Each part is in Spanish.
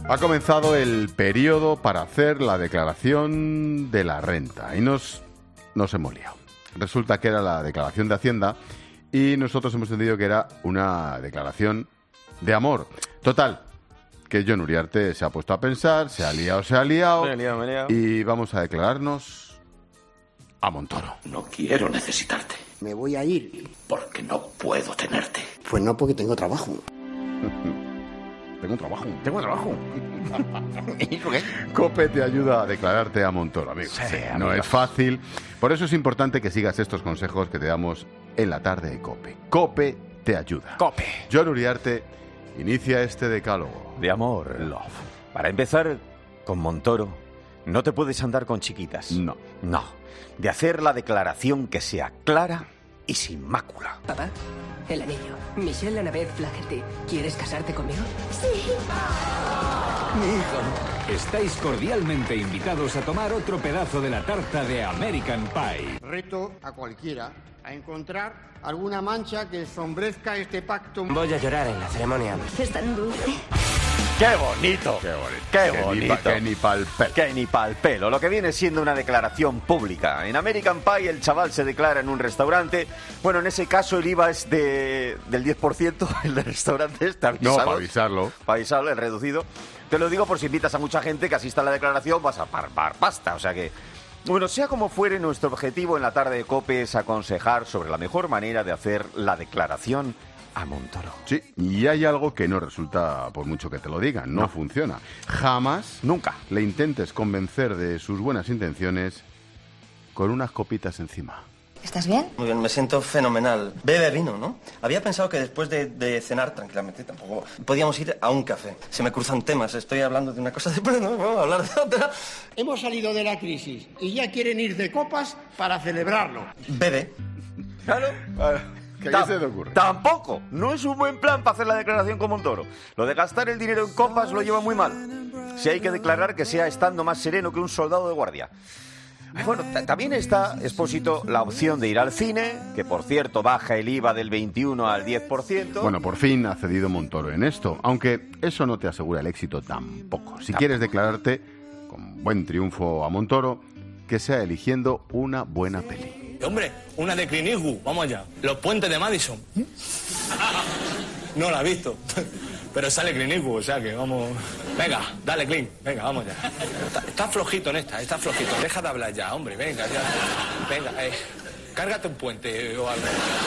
Ha comenzado el periodo para hacer la declaración de la renta y nos hemos liado. Resulta que era la declaración de Hacienda y nosotros hemos entendido que era una declaración de amor. Total, que Jon Uriarte se ha puesto a pensar, se ha liado. Me he liado. Y vamos a declararnos a Montoro. No quiero necesitarte. Me voy a ir. Porque no puedo tenerte. Pues no, porque tengo trabajo. Tengo trabajo. ¿Y por qué? COPE te ayuda a declararte a Montoro, amigo. Sí, No amigo. es fácil. Por eso es importante que sigas estos consejos que te damos en la tarde de COPE. COPE te ayuda. COPE. Jon Uriarte inicia este decálogo. De amor. Love. Para empezar, con Montoro, no te puedes andar con chiquitas. No. No. De hacer la declaración que sea clara y sin mácula. Papá, el anillo. Michelle Annabeth Flaherty, ¿quieres casarte conmigo? Mi hijo. Estáis cordialmente invitados a tomar otro pedazo de la tarta de American Pie. Reto a cualquiera a encontrar alguna mancha que ensombrezca este pacto. Voy a llorar en la ceremonia. Es tan dulce. ¡Qué bonito! ¡Qué bonito! Que ni pa'l pelo. Que ni pa'l pelo, lo que viene siendo una declaración pública. En American Pie el chaval se declara en un restaurante. Bueno, en ese caso el IVA es del 10%, el del restaurante está No, avisado. para avisarlo. Para avisarlo, el reducido. Te lo digo por si invitas a mucha gente que asista a la declaración, vas a par pasta. O sea que, bueno, sea como fuere, nuestro objetivo en la tarde de COPE es aconsejar sobre la mejor manera de hacer la declaración a Montoro. Sí, y hay algo que no resulta, por mucho que te lo digan, no funciona. Jamás, Nunca. le intentes convencer de sus buenas intenciones con unas copitas encima. ¿Estás bien? Muy bien, me siento fenomenal. Bebe vino, ¿no? Había pensado que después de cenar tranquilamente tampoco podíamos ir a un café. Se me cruzan temas, estoy hablando de una cosa, después no vamos a hablar de otra. Hemos salido de la crisis y ya quieren ir de copas para celebrarlo. Bebe. Claro. ¿Qué se te ocurre? Tampoco. No es un buen plan para hacer la declaración con Montoro. Lo de gastar el dinero en copas lo lleva muy mal. Si hay que declarar que sea estando más sereno que un soldado de guardia. Bueno, también está, Expósito, la opción de ir al cine, que por cierto baja el IVA del 21 al 10%. Bueno, por fin ha cedido Montoro en esto, aunque eso no te asegura el éxito tampoco. Si quieres declararte con buen triunfo a Montoro, que sea eligiendo una buena peli. Hombre, una de Clint Eastwood, vamos allá. Los puentes de Madison. No la he visto, pero sale Clint Eastwood, o sea que vamos... Venga, dale Clint, venga, vamos ya. Está flojito en esta, está flojito. Deja de hablar ya, hombre, venga, ya. Venga, cárgate un puente o algo.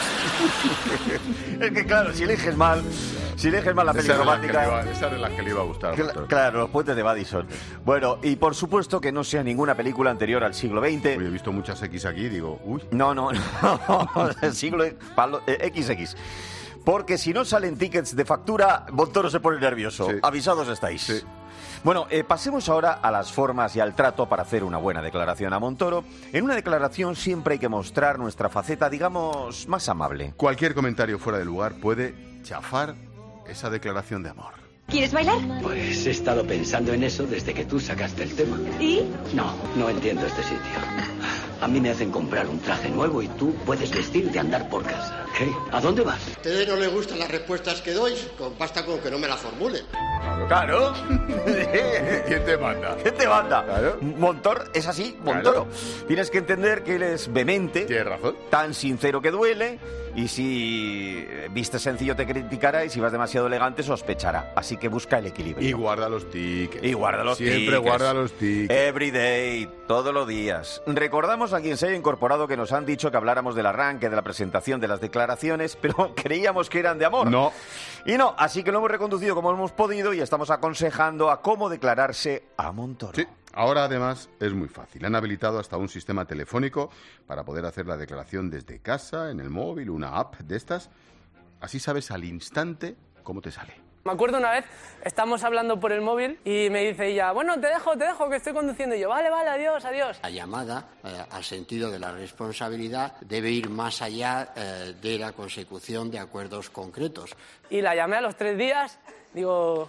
Es que claro, si eliges mal la peli romántica... Esa era la que le iba a gustar a Montoro. Claro, los puentes de Madison. Bueno, y por supuesto que no sea ninguna película anterior al siglo XX. Uy, he visto muchas X aquí, digo, uy. No, el siglo XX. Porque si no salen tickets de factura, Montoro se pone nervioso. Sí. Avisados estáis. Sí. Bueno, pasemos ahora a las formas y al trato para hacer una buena declaración a Montoro. En una declaración siempre hay que mostrar nuestra faceta, digamos, más amable. Cualquier comentario fuera de lugar puede chafar esa declaración de amor. ¿Quieres bailar? Pues he estado pensando en eso desde que tú sacaste el tema. ¿Y? No entiendo este sitio. A mí me hacen comprar un traje nuevo y tú puedes vestirte a andar por casa. ¿Qué? ¿A dónde vas? ¿A ustedes no les gustan las respuestas que doy? Basta con que no me las formulen. Claro. ¿Quién te manda? ¿Qué te manda? Claro. Montoro es así, Montoro. Tienes que entender que él es vehemente, Tienes razón. tan sincero que duele, y si vistes sencillo te criticará y si vas demasiado elegante sospechará. Así que busca el equilibrio. Y guarda los tickets. Siempre Siempre guarda los tickets. Every day, todos los días. Recordamos a quien se haya incorporado que nos han dicho que habláramos del arranque, de la presentación, de las declaraciones, pero creíamos que eran de amor. No. Y no, así que lo hemos reconducido como hemos podido y estamos aconsejando a cómo declararse a Montoro. Sí, ahora además es muy fácil. Han habilitado hasta un sistema telefónico para poder hacer la declaración desde casa, en el móvil, una app de estas. Así sabes al instante cómo te sale. Me acuerdo una vez, estamos hablando por el móvil y me dice ella, bueno, te dejo, que estoy conduciendo. Y yo, vale, adiós. La llamada al sentido de la responsabilidad debe ir más allá de la consecución de acuerdos concretos. Y la llamé a los 3 días, digo...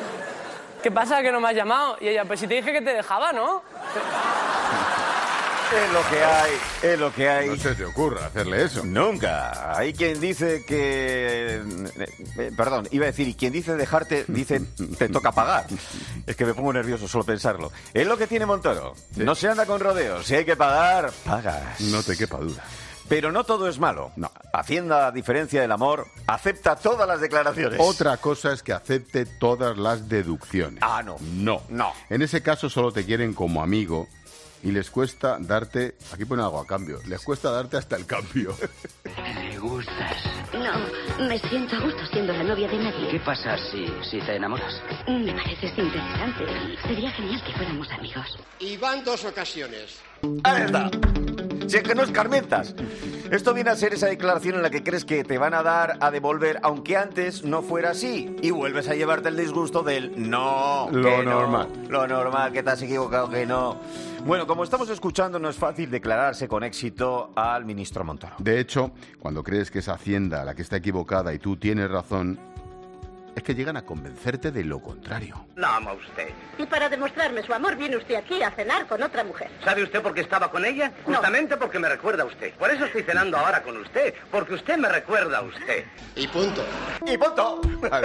¿Qué pasa, que no me has llamado? Y ella, pues si te dije que te dejaba, ¿no? Es lo que hay, es lo que hay. No se te ocurra hacerle eso. Nunca. Hay quien dice que... perdón, iba a decir, y quien dice dejarte, dice te toca pagar. Es que me pongo nervioso solo pensarlo. Es lo que tiene Montoro. Sí. No se anda con rodeos. Si hay que pagar, pagas. No te quepa duda. Pero no todo es malo. No. Hacienda, a diferencia del amor, acepta todas las declaraciones. Otra cosa es que acepte todas las deducciones. Ah, no. No. No. En ese caso solo te quieren como amigo y les cuesta darte... Aquí pone algo a cambio. Les cuesta darte hasta el cambio. Me gustas. No, me siento a gusto siendo la novia de nadie. ¿Qué pasa si te enamoras? Me pareces interesante y sería genial que fuéramos amigos. Y van 2 ocasiones. Ahí está. Si es que no es Carmentas. Esto viene a ser esa declaración en la que crees que te van a dar a devolver, aunque antes no fuera así. Y vuelves a llevarte el disgusto del no. Lo normal. No, lo normal, que te has equivocado, que no. Bueno, como estamos escuchando, no es fácil declararse con éxito al ministro Montoro. De hecho, cuando crees que es Hacienda la que está equivocada y tú tienes razón, es que llegan a convencerte de lo contrario. No ama usted. Y para demostrarme su amor viene usted aquí a cenar con otra mujer. ¿Sabe usted por qué estaba con ella? Justamente porque me recuerda a usted. Por eso estoy cenando ahora con usted, porque usted me recuerda a usted. Y punto. ¡Y punto! Claro.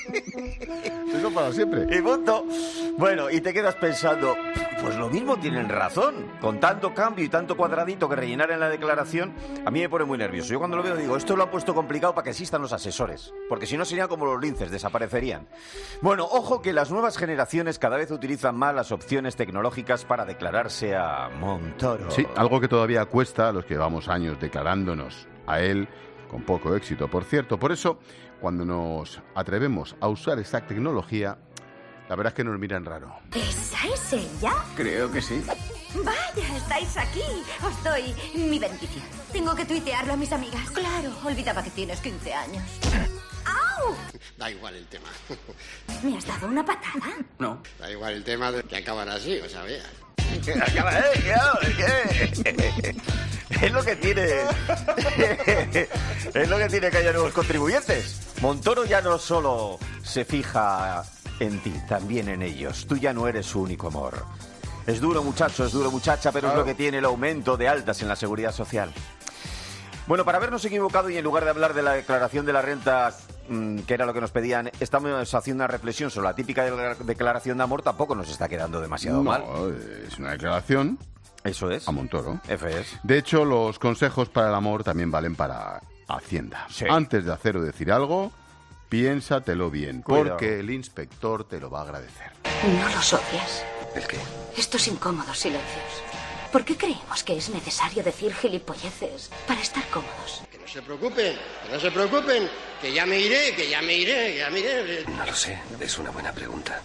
Eso para siempre. ¡Y punto! Bueno, y te quedas pensando, pues lo mismo tienen razón. Con tanto cambio y tanto cuadradito que rellenar en la declaración, a mí me pone muy nervioso. Yo cuando lo veo digo, esto lo han puesto complicado para que existan los asesores. Porque si no serían como los linces, desaparecerían. Bueno, ojo que las nuevas generaciones cada vez utilizan más las opciones tecnológicas para declararse a Montoro. Sí, algo que todavía cuesta a los que llevamos años declarándonos a él con poco éxito, por cierto. Por eso, cuando nos atrevemos a usar esta tecnología, la verdad es que nos miran raro. ¿Esa es ella? Creo que sí. Vaya, estáis aquí. Os doy mi bendición. Tengo que tuitearlo a mis amigas. Claro, olvidaba que tienes 15 años. ¡Au! Da igual el tema. ¿Me has dado una patada? No. Da igual el tema de que acaban así, o sea, veas. Es lo que tiene. Es lo que tiene que haya nuevos contribuyentes. Montoro ya no solo se fija en ti, también en ellos. Tú ya no eres su único amor. Es duro, muchacho, es duro, muchacha, pero es lo que tiene el aumento de altas en la seguridad social. Bueno, para habernos equivocado y en lugar de hablar de la declaración de la renta, que era lo que nos pedían, estamos haciendo una reflexión sobre la típica declaración de amor, tampoco nos está quedando demasiado mal. No, es una declaración. Eso es. A Montoro. Eso es. De hecho, los consejos para el amor también valen para Hacienda. Sí. Antes de hacer o decir algo, piénsatelo bien, Cuidado. porque el inspector te lo va a agradecer. ¿No los odias? ¿El qué? Estos incómodos silencios. ¿Por qué creemos que es necesario decir gilipolleces para estar cómodos? Que no se preocupen, que ya me iré, que ya me iré. No lo sé, es una buena pregunta.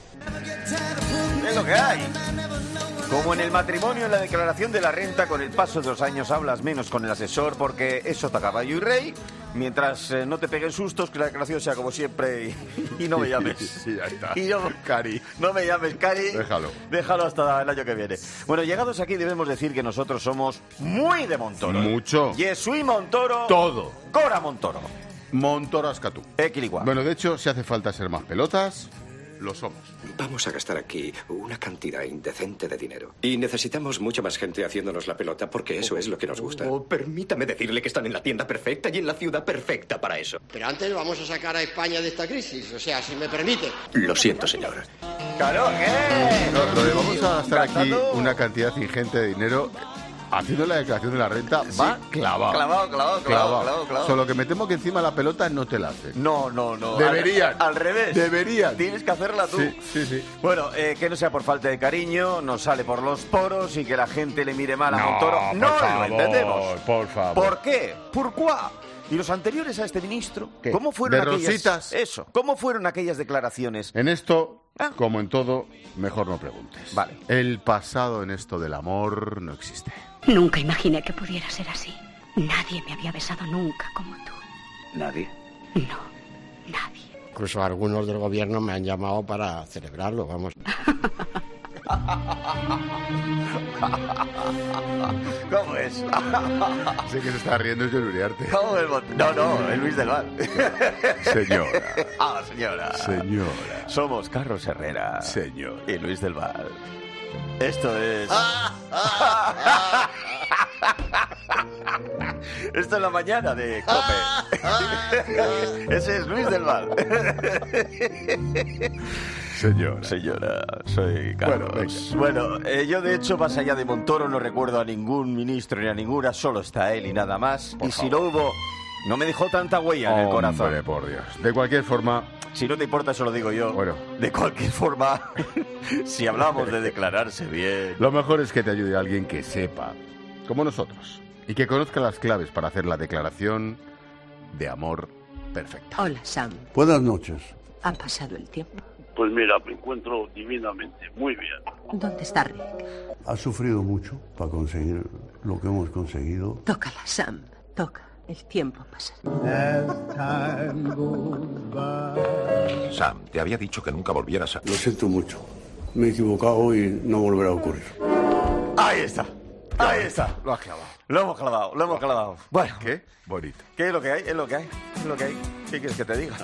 Es lo que hay. Como en el matrimonio, en la declaración de la renta, con el paso de los años hablas menos con el asesor porque eso está caballo y rey, mientras no te peguen sustos, que la declaración sea como siempre y no me llames. Sí, ya está. Y yo, Cari. No me llames, Cari. Déjalo hasta el año que viene. Bueno, llegados aquí debemos decir que nosotros somos muy de Montoro. Mucho. Yesui Montoro. Todo. Cora Montoro. Montoro Ascatú. Equiligua. Bueno, de hecho, si hace falta ser más pelotas, lo somos. Vamos a gastar aquí una cantidad indecente de dinero. Y necesitamos mucha más gente haciéndonos la pelota porque eso es lo que nos gusta. Permítame decirle que están en la tienda perfecta y en la ciudad perfecta para eso. Pero antes vamos a sacar a España de esta crisis, o sea, si me permite. Lo siento, señor. ¡Claro, qué! Lo de vamos a gastar aquí una cantidad ingente de dinero haciendo la declaración de la renta, va clavado. Clavado. Solo que me temo que encima la pelota no te la hacen. No. Deberían. Al revés. Deberían. Tienes que hacerla tú. Sí. Bueno, que no sea por falta de cariño, nos sale por los poros y que la gente le mire mal a Montoro. No lo entendemos. Por favor. ¿Por qué? ¿Por qué? ¿Y los anteriores a este ministro? ¿Qué? ¿Cómo fueron ¿De aquellas... rositas? Eso. ¿Cómo fueron aquellas declaraciones? En esto, como en todo, mejor no preguntes. Vale. El pasado en esto del amor no existe. Nunca imaginé que pudiera ser así. Nadie me había besado nunca como tú. ¿Nadie? No, nadie. Incluso algunos del gobierno me han llamado para celebrarlo, vamos. ¿Cómo es? Sé que se está riendo es de Uriarte. ¿Cómo es? No, es Luis del Val. Señora. Señora. Somos Carlos Herrera. Señor. Y Luis del Val. Esto es... Esto es la mañana de COPE. Ese es Luis del Val. Señora, soy Carlos. Bueno, yo de hecho, más allá de Montoro, no recuerdo a ningún ministro ni a ninguna, solo está él y nada más. Por y favor. si no hubo, no me dejó tanta huella en el corazón. Hombre, por Dios. De cualquier forma... Si no te importa, eso lo digo yo. Bueno. De cualquier forma, si hablamos de declararse bien... Lo mejor es que te ayude alguien que sepa, como nosotros, y que conozca las claves para hacer la declaración de amor perfecta. Hola, Sam. Buenas noches. ¿Ha pasado el tiempo? Pues mira, me encuentro divinamente, muy bien. ¿Dónde está Rick? Ha sufrido mucho para conseguir lo que hemos conseguido. Tócala, Sam. Toca. El tiempo pasa. Sam, te había dicho que nunca volvieras a... Lo siento mucho. Me he equivocado y no volverá a ocurrir. Ahí está. Ahí está. Lo has clavado. Lo hemos clavado. Bueno. ¿Qué? Bonito. ¿Qué es lo que hay? Es lo que hay. ¿Qué quieres que te diga?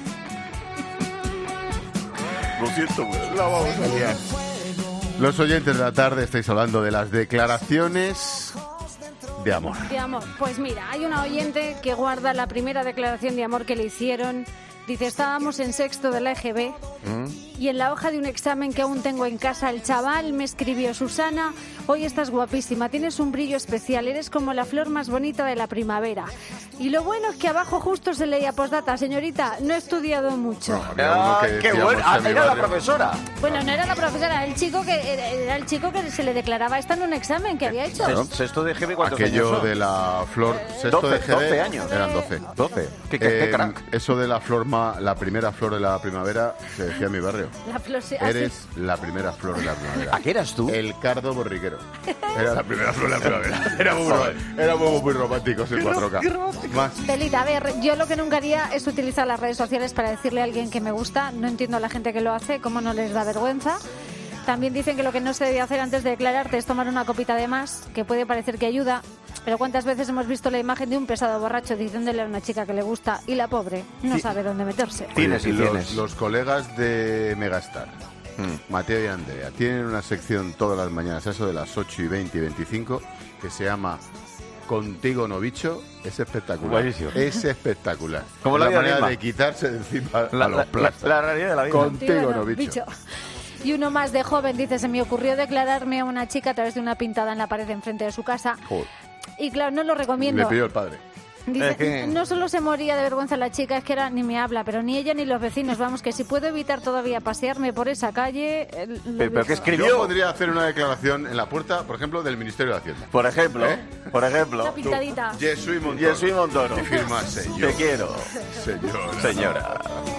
Lo siento, pero la vamos a liar. Los oyentes de la tarde estáis hablando de las declaraciones de amor. De amor. Pues mira, hay una oyente que guarda la primera declaración de amor que le hicieron. Dice, estábamos en sexto de la EGB y en la hoja de un examen que aún tengo en casa, el chaval me escribió, Susana, hoy estás guapísima, tienes un brillo especial, eres como la flor más bonita de la primavera. Y lo bueno es que abajo justo se leía postdata, señorita, no he estudiado mucho. ¡Qué bueno! Era la profesora. Bueno, no era la profesora, era el chico que se le declaraba esto en un examen que había hecho. Sexto de EGB, ¿cuántos Aquello años son? de la flor... Sexto 12, de EGB 12 años. Eran 12. 12. ¿Qué crack? Eso de la flor, la primera flor de la primavera, se decía en mi barrio. La flor, Eres la primera flor de la primavera. ¿A qué eras tú? El cardo borriquero. Era la primera flor de la primavera. Éramos muy románticos en 4K. Más. Telita, a ver, yo lo que nunca haría es utilizar las redes sociales para decirle a alguien que me gusta. No entiendo a la gente que lo hace, cómo no les da vergüenza. También dicen que lo que no se debe hacer antes de declararte es tomar una copita de más, que puede parecer que ayuda, pero ¿cuántas veces hemos visto la imagen de un pesado borracho diciéndole a una chica que le gusta y la pobre no sabe dónde meterse? Los colegas de Megastar, Mateo y Andrea, tienen una sección todas las mañanas, eso de las 8 y 20 y 25, que se llama Contigo no bicho. Es espectacular. Buenísimo. Es espectacular. Como la la vida manera misma. de quitarse de encima a los plazos. La realidad de la vida. Contigo no bicho. Y uno más de joven dice, se me ocurrió declararme a una chica a través de una pintada en la pared enfrente de su casa. Joder. Y claro, no lo recomiendo. Le pidió el padre. Dice, no solo se moría de vergüenza la chica, es que era ni me habla, pero ni ella ni los vecinos. Vamos, que si puedo evitar todavía pasearme por esa calle... ¿Pero qué escribió? Yo podría hacer una declaración en la puerta, por ejemplo, del Ministerio de Hacienda. Por ejemplo. Una pintadita. Jesús y Montoro. Y firma, señor. Te quiero. Señora.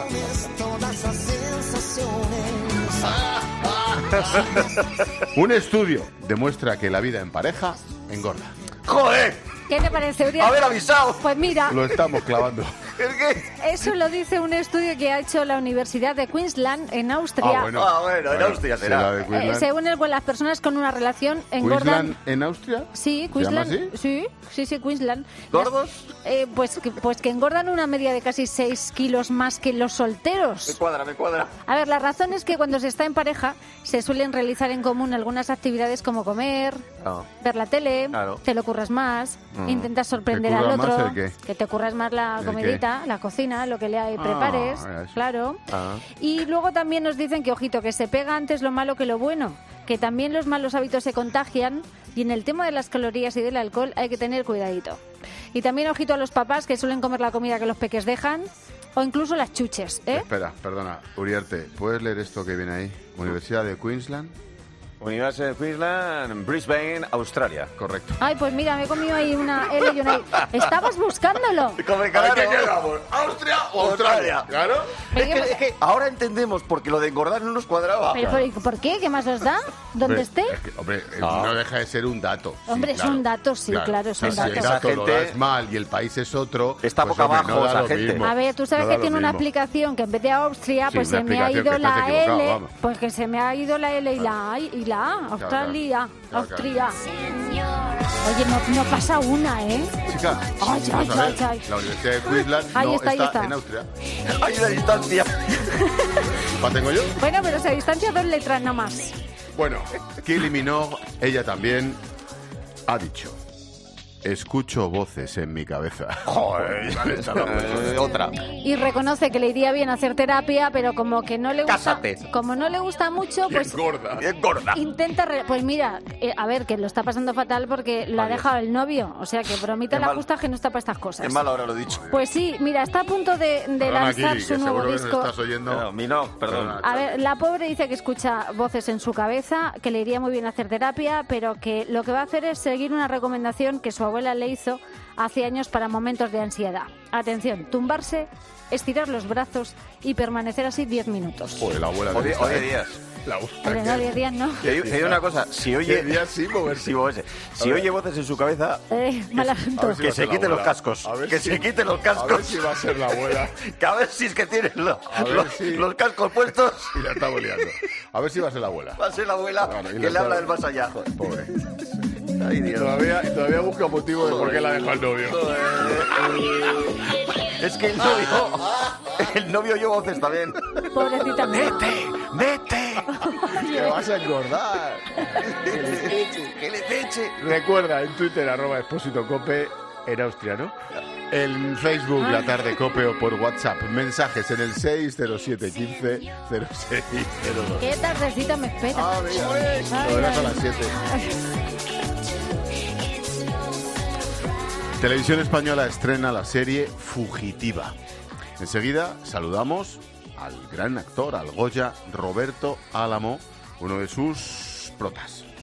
Un estudio demuestra que la vida en pareja engorda. ¡Joder! ¿Qué te parece, Uriel? ¡Haber avisado! Pues mira... Lo estamos clavando. Eso lo dice un estudio que ha hecho la Universidad de Queensland en Austria. Bueno, en Austria será. Según él, las personas con una relación engordan... ¿Queensland en Austria? Sí, Queensland. ¿Se llama así? Sí, Queensland. ¿Gordos? Pues que engordan una media de casi 6 kilos más que los solteros. Me cuadra. A ver, la razón es que cuando se está en pareja se suelen realizar en común algunas actividades como comer, ver la tele, te lo curras más, intentas sorprender al otro, que te curras más la comidita, la cocina, lo que le prepares, claro. Y luego también nos dicen que, ojito, que se pega antes lo malo que lo bueno, que también los malos hábitos se contagian y en el tema de las calorías y del alcohol hay que tener cuidadito. Y también, ojito, a los papás que suelen comer la comida que los peques dejan o incluso las chuches, ¿eh? Espera, perdona, Uriarte, ¿puedes leer esto que viene ahí? Universidad de Queensland. Universidad de Queensland, Brisbane, Australia. Correcto. Ay, pues mira, me he comido ahí una L y una I. ¿Estabas buscándolo? ¿A qué llegamos? ¿Austria o Australia? Claro. Es que ahora entendemos por qué lo de engordar no nos cuadraba. ¿Pero por qué? ¿Qué más os da? ¿Dónde esté? No deja de ser un dato. Hombre, es un dato, sí, claro, es un dato. Si el dato lo das mal y el país es otro... Está boca abajo esa gente. A ver, tú sabes que tiene una aplicación que en vez de Austria, pues se me ha ido la L, pues que se me ha ido la L y la A y la A. Australia, Austria. Oye, no pasa una, ¿eh? Chica, ay. La Universidad de Queensland ahí está en Austria. Hay una distancia. ¿La tengo yo? Bueno, pero se distancia 2 letras nada más. Bueno, Kylie Minogue, ella también ha dicho: escucho voces en mi cabeza. Joder, otra. Y reconoce que le iría bien hacer terapia, pero como que no le gusta, Cásate. como no le gusta mucho, pues engorda. Intenta, pues mira, a ver, que lo está pasando fatal porque lo ha dejado el novio, o sea que bromita la justa que no está para estas cosas. Es mal ahora lo he dicho. Pues sí, mira, está a punto de lanzar su nuevo disco. Estás oyendo. No, perdón. A ver, la pobre dice que escucha voces en su cabeza, que le iría muy bien hacer terapia, pero que lo que va a hacer es seguir una recomendación que su abuela le hizo hace años para momentos de ansiedad. Atención, tumbarse, estirar los brazos y permanecer así 10 minutos. Joder, la abuela de Díaz. La abuela de Díaz, ¿no? Te digo una cosa, si oye... Díaz sí moverse. Si oye voces en su cabeza... mal asunto. Que se quite los cascos. Que se quite los cascos. A ver si va a ser la abuela. Que a ver si es que tiene los cascos puestos. Y la está boleando. A ver si va a ser la abuela. Va a ser la abuela que le habla del más allá. Pobre. Ay, Dios. Todavía busca motivo de por qué la dejó el novio. Es que el novio oyó voces también. Pobrecita mía. ¡Vete! Que vas a engordar. Que le eche. Recuerda, en Twitter, @expósitocope, en austriano. En Facebook, La Tarde Cope, o por WhatsApp. Mensajes en el 607 15 0602. ¿Qué tardecita me espera? Ah, mira. Lo verás a las 7. Televisión Española estrena la serie Fugitiva. Enseguida saludamos al gran actor, al Goya Roberto Álamo, uno de sus protas.